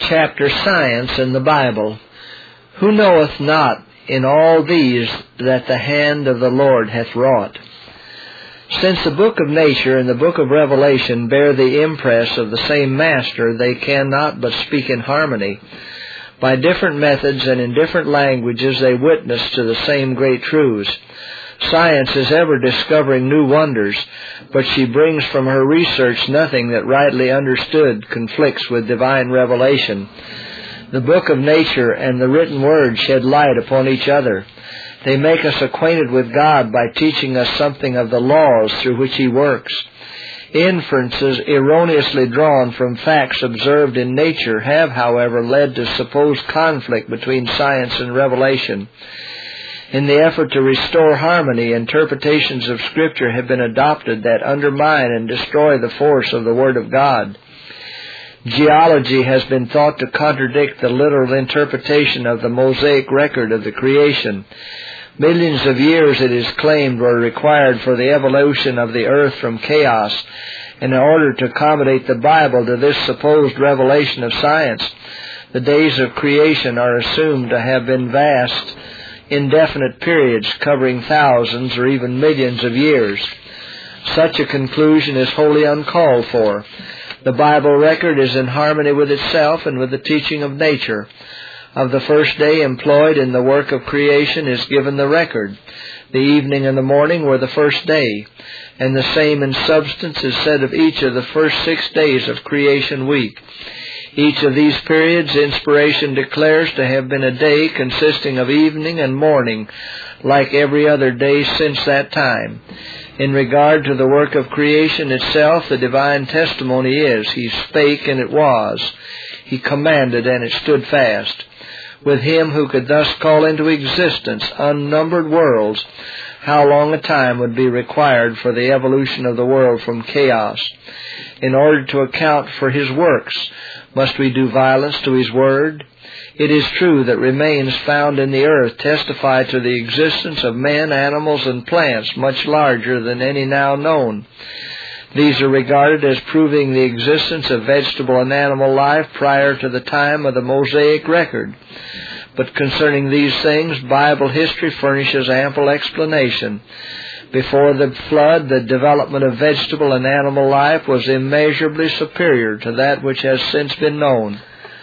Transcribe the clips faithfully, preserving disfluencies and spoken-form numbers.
chapter, Science in the Bible. Who knoweth not in all these that the hand of the Lord hath wrought? Since the book of nature and the book of Revelation bear the impress of the same master, they cannot but speak in harmony. By different methods and in different languages they witness to the same great truths. Science is ever discovering new wonders, but she brings from her research nothing that rightly understood conflicts with divine revelation. The book of nature and the written word shed light upon each other. They make us acquainted with God by teaching us something of the laws through which He works. Inferences erroneously drawn from facts observed in nature have, however, led to supposed conflict between science and revelation. In the effort to restore harmony, interpretations of Scripture have been adopted that undermine and destroy the force of the Word of God. Geology has been thought to contradict the literal interpretation of the Mosaic record of the creation. Millions of years, it is claimed, were required for the evolution of the earth from chaos. In order to accommodate the Bible to this supposed revelation of science, the days of creation are assumed to have been vast, indefinite periods covering thousands or even millions of years. Such a conclusion is wholly uncalled for. The Bible record is in harmony with itself and with the teaching of nature. Of the first day employed in the work of creation is given the record. The evening and the morning were the first day, and the same in substance is said of each of the first six days of creation week. Each of these periods inspiration declares to have been a day consisting of evening and morning, like every other day since that time. In regard to the work of creation itself, the divine testimony is, He spake and it was. He commanded and it stood fast. With Him who could thus call into existence unnumbered worlds, how long a time would be required for the evolution of the world from chaos? In order to account for His works, must we do violence to His word? It is true that remains found in the earth testify to the existence of men, animals, and plants much larger than any now known. These are regarded as proving the existence of vegetable and animal life prior to the time of the Mosaic record. But concerning these things, Bible history furnishes ample explanation. Before the flood, the development of vegetable and animal life was immeasurably superior to that which has since been known.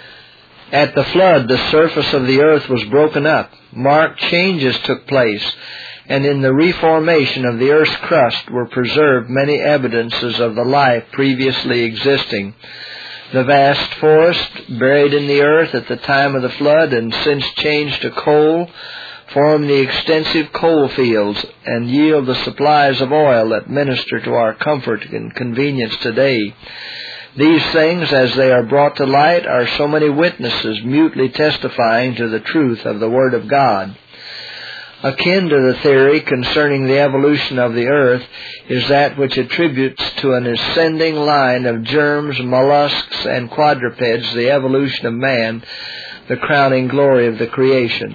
At the flood, the surface of the earth was broken up. Marked changes took place, and in the reformation of the earth's crust were preserved many evidences of the life previously existing. The vast forest, buried in the earth at the time of the flood and since changed to coal, form the extensive coal fields and yield the supplies of oil that minister to our comfort and convenience today. These things, as they are brought to light, are so many witnesses mutely testifying to the truth of the Word of God. Akin to the theory concerning the evolution of the earth is that which attributes to an ascending line of germs, mollusks, and quadrupeds the evolution of man, the crowning glory of the creation.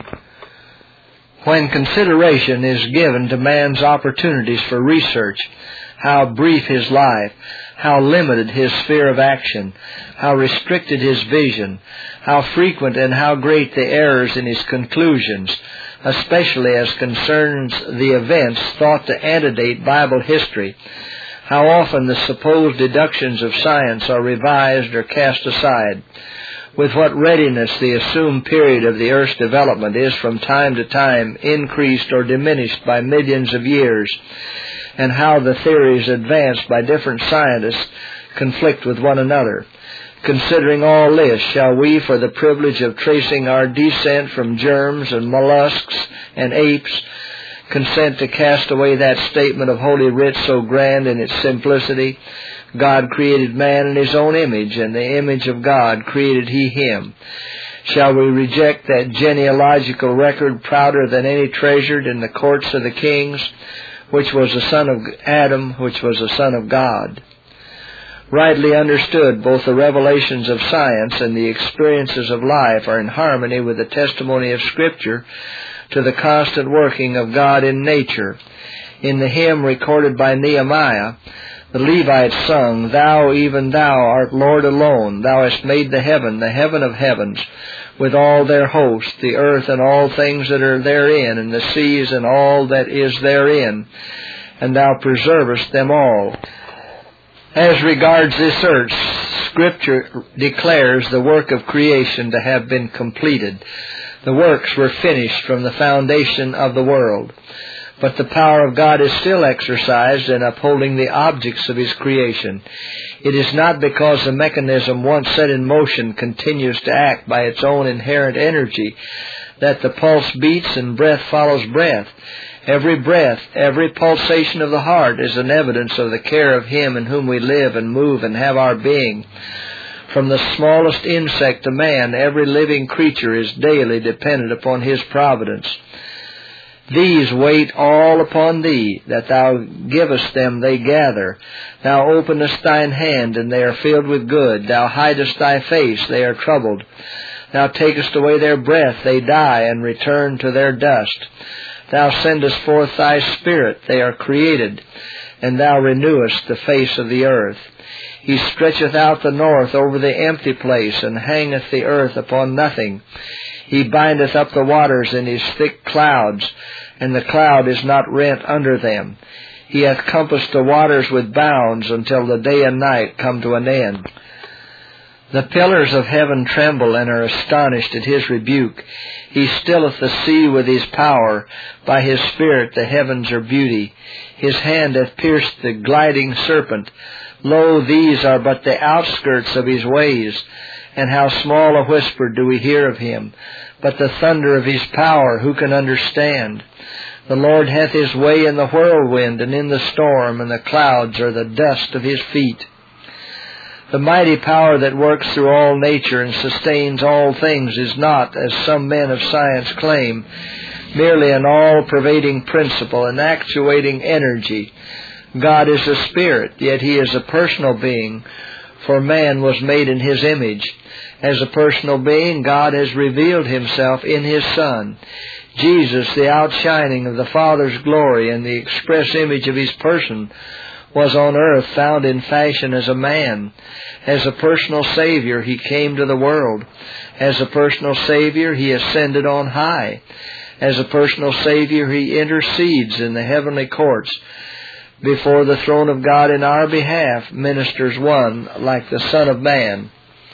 When consideration is given to man's opportunities for research, how brief his life, how limited his sphere of action, how restricted his vision, how frequent and how great the errors in his conclusions, especially as concerns the events thought to antedate Bible history, how often the supposed deductions of science are revised or cast aside, with what readiness the assumed period of the earth's development is from time to time increased or diminished by millions of years, and how the theories advanced by different scientists conflict with one another. Considering all this, shall we, for the privilege of tracing our descent from germs and mollusks and apes, consent to cast away that statement of Holy Writ so grand in its simplicity? God created man in His own image, and the image of God created He him. Shall we reject that genealogical record prouder than any treasured in the courts of the kings, which was the son of Adam, which was the son of God? Rightly understood, both the revelations of science and the experiences of life are in harmony with the testimony of Scripture to the constant working of God in nature. In the hymn recorded by Nehemiah, The Levites sung, Thou, even Thou, art Lord alone. Thou hast made the heaven, the heaven of heavens, with all their host, the earth and all things that are therein, and the seas and all that is therein, and Thou preservest them all. As regards this earth, Scripture declares the work of creation to have been completed. The works were finished from the foundation of the world. But the power of God is still exercised in upholding the objects of His creation. It is not because the mechanism once set in motion continues to act by its own inherent energy that the pulse beats and breath follows breath. Every breath, every pulsation of the heart is an evidence of the care of Him in whom we live and move and have our being. From the smallest insect to man, every living creature is daily dependent upon His providence. These wait all upon Thee, that Thou givest them they gather. Thou openest Thine hand, and they are filled with good. Thou hidest Thy face, they are troubled. Thou takest away their breath, they die, and return to their dust. Thou sendest forth Thy Spirit, they are created, and Thou renewest the face of the earth. He stretcheth out the north over the empty place, and hangeth the earth upon nothing. He bindeth up the waters in His thick clouds, and the cloud is not rent under them. He hath compassed the waters with bounds until the day and night come to an end. The pillars of heaven tremble and are astonished at His rebuke. He stilleth the sea with His power. By His Spirit the heavens are beauty. His hand hath pierced the gliding serpent. Lo, these are but the outskirts of His ways. And how small a whisper do we hear of Him. But the thunder of His power, who can understand? The Lord hath His way in the whirlwind and in the storm, and the clouds are the dust of His feet. The mighty power that works through all nature and sustains all things is not, as some men of science claim, merely an all-pervading principle, an actuating energy. God is a spirit, yet He is a personal being, for man was made in His image. As a personal being, God has revealed Himself in His Son. Jesus, the outshining of the Father's glory and the express image of His person, was on earth found in fashion as a man. As a personal Savior, He came to the world. As a personal Savior, He ascended on high. As a personal Savior, He intercedes in the heavenly courts. Before the throne of God in our behalf ministers one like the Son of Man.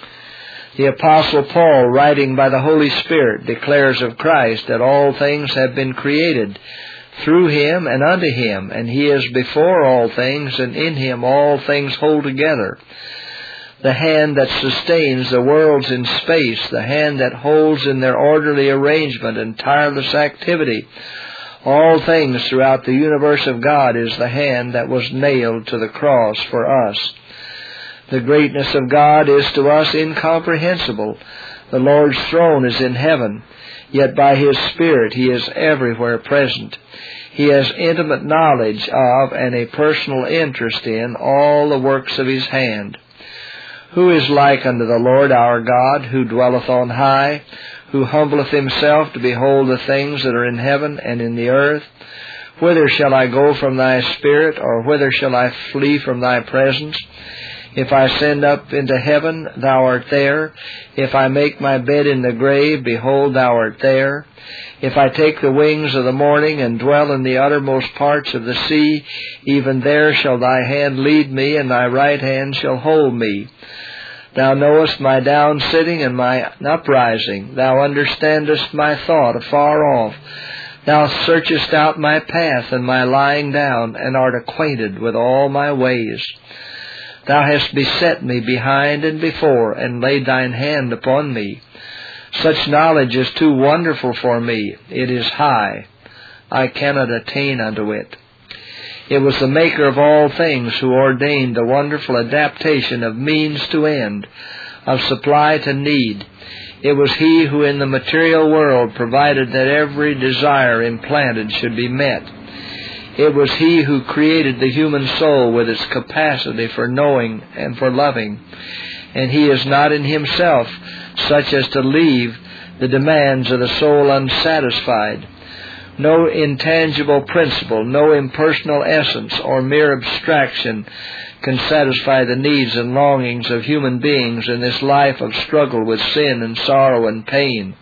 The Apostle Paul, writing by the Holy Spirit, declares of Christ that all things have been created through Him and unto Him, and He is before all things, and in Him all things hold together. The hand that sustains the worlds in space, the hand that holds in their orderly arrangement and tireless activity all things throughout the universe of God, is the hand that was nailed to the cross for us. The greatness of God is to us incomprehensible. The Lord's throne is in heaven, yet by His Spirit He is everywhere present. He has intimate knowledge of and a personal interest in all the works of His hand. Who is like unto the Lord our God, who dwelleth on high, who humbleth Himself to behold the things that are in heaven and in the earth? Whither shall I go from Thy Spirit, or whither shall I flee from Thy presence? If I ascend up into heaven, Thou art there. If I make my bed in the grave, behold, Thou art there. If I take the wings of the morning and dwell in the uttermost parts of the sea, even there shall Thy hand lead me, and Thy right hand shall hold me. Thou knowest my down sitting and my uprising. Thou understandest my thought afar off. Thou searchest out my path and my lying down, and art acquainted with all my ways. Thou hast beset me behind and before, and laid Thine hand upon me. Such knowledge is too wonderful for me. It is high. I cannot attain unto it. It was the Maker of all things who ordained the wonderful adaptation of means to end, of supply to need. It was He who in the material world provided that every desire implanted should be met. It was He who created the human soul with its capacity for knowing and for loving. And He is not in Himself such as to leave the demands of the soul unsatisfied. No intangible principle, no impersonal essence or mere abstraction can satisfy the needs and longings of human beings in this life of struggle with sin and sorrow and pain.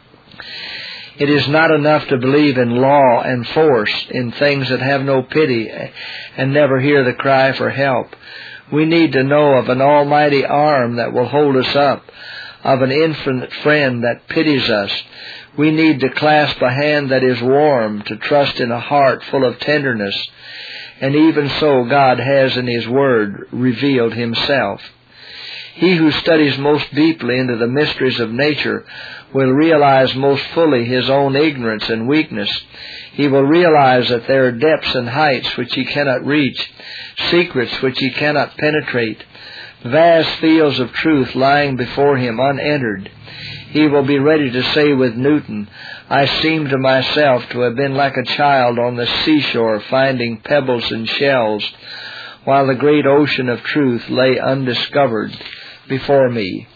It is not enough to believe in law and force, in things that have no pity and never hear the cry for help. We need to know of an almighty arm that will hold us up, of an infinite friend that pities us. We need to clasp a hand that is warm, to trust in a heart full of tenderness. And even so God has in His Word revealed Himself. He who studies most deeply into the mysteries of nature will realize most fully his own ignorance and weakness. He will realize that there are depths and heights which he cannot reach, secrets which he cannot penetrate, vast fields of truth lying before him unentered. He will be ready to say with Newton, "I seem to myself to have been like a child on the seashore finding pebbles and shells, while the great ocean of truth lay undiscovered before me."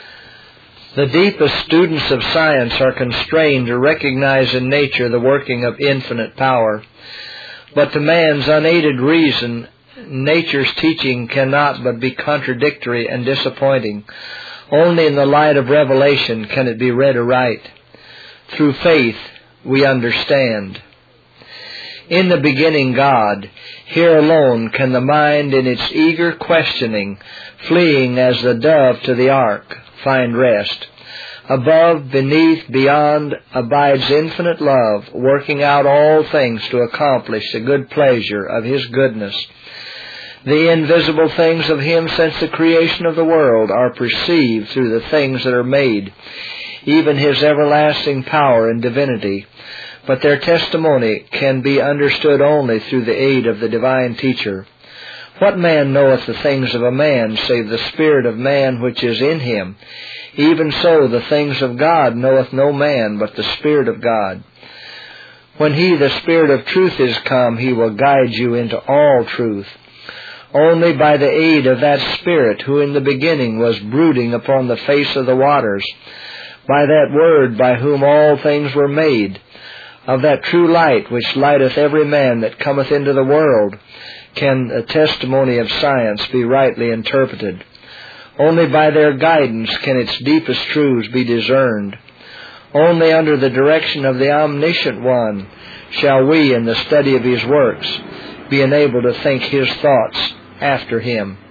The deepest students of science are constrained to recognize in nature the working of infinite power. But to man's unaided reason, nature's teaching cannot but be contradictory and disappointing. Only in the light of revelation can it be read aright. Through faith we understand. In the beginning God, here alone can the mind in its eager questioning, fleeing as the dove to the ark, find rest. Above, beneath, beyond abides infinite love, working out all things to accomplish the good pleasure of His goodness. The invisible things of Him since the creation of the world are perceived through the things that are made, even His everlasting power and divinity. But their testimony can be understood only through the aid of the divine teacher. What man knoweth the things of a man, save the spirit of man which is in him? Even so the things of God knoweth no man, but the Spirit of God. When He, the Spirit of truth, is come, He will guide you into all truth. Only by the aid of that Spirit, who in the beginning was brooding upon the face of the waters, by that Word by whom all things were made, of that true light which lighteth every man that cometh into the world, can the testimony of science be rightly interpreted. Only by their guidance can its deepest truths be discerned. Only under the direction of the Omniscient One shall we, in the study of His works, be enabled to think His thoughts after Him.